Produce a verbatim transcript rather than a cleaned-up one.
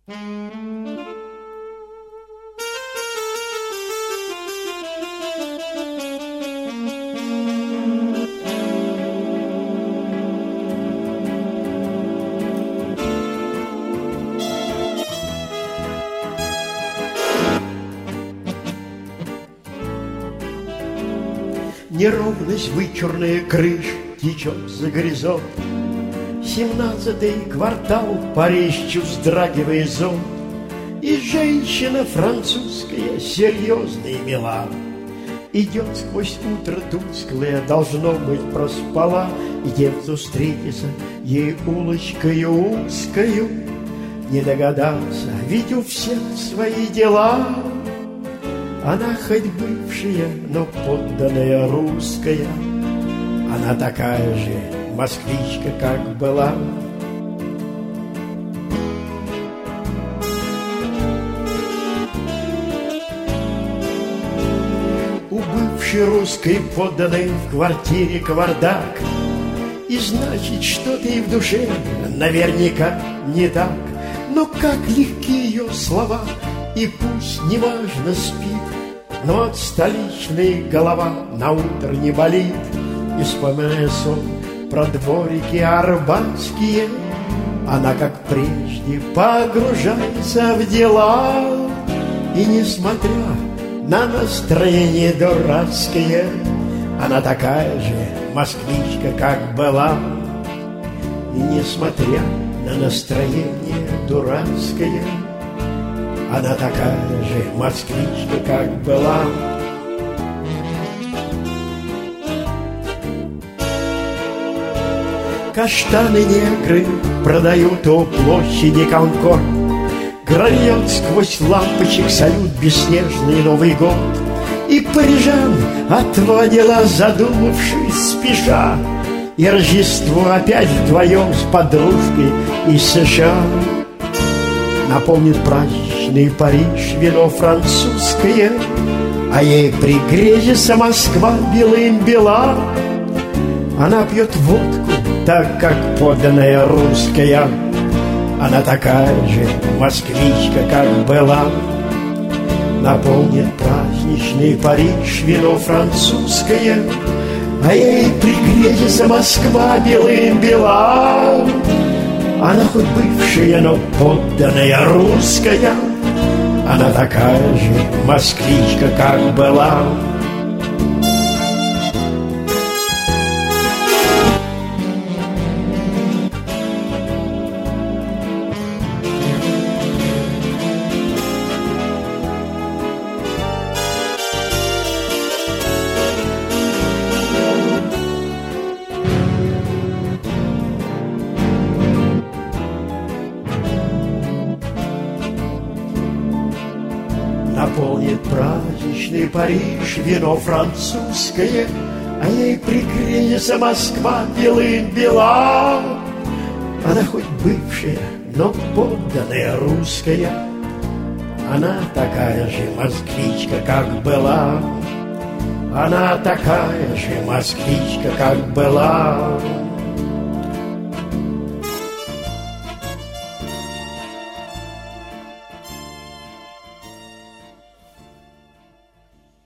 Неровность вычурная крыш течет за горизонт. Семнадцатый квартал, Париж, вздрагивая зонт. И женщина французская, серьезная и мила, идет сквозь утро тусклое, должно быть, проспала. И тем, кто встретится ей улочкою узкою, не догадаться, ведь у всех свои дела. Она хоть бывшая, но подданная русская, она такая же москвичка, как была. У бывшей русской подданной в квартире кавардак, и значит, что-то и в душе наверняка не так. Но как легки ее слова, и пусть неважно спит, но от столичной голова на утро не болит. И вспоминая сон про дворики арбатские, она, как прежде, погружается в дела. И несмотря на настроение дурацкое, она такая же москвичка, как была. И несмотря на настроение дурацкое, она такая же москвичка, как была. Каштаны-негры продают у площади Конкорд, грает сквозь лампочек салют бесснежный Новый год. И парижан отводила, задумавшись, спеша, и Рождество опять вдвоем с подружкой из США. Наполнит праздничный Париж вино французское, а ей пригрезится Москва белым бела. Она пьет водку, так как поданная русская, она такая же москвичка, как была. Наполнит праздничный Париж вино французское, а ей пригрезится Москва белым бела. Она хоть бывшая, но подданная русская, она такая же москвичка, как была. Наполнит праздничный Париж вино французское, а ей пригрезится Москва белым бела. Она хоть бывшая, но подданная русская, она такая же москвичка, как была. Она такая же москвичка, как была.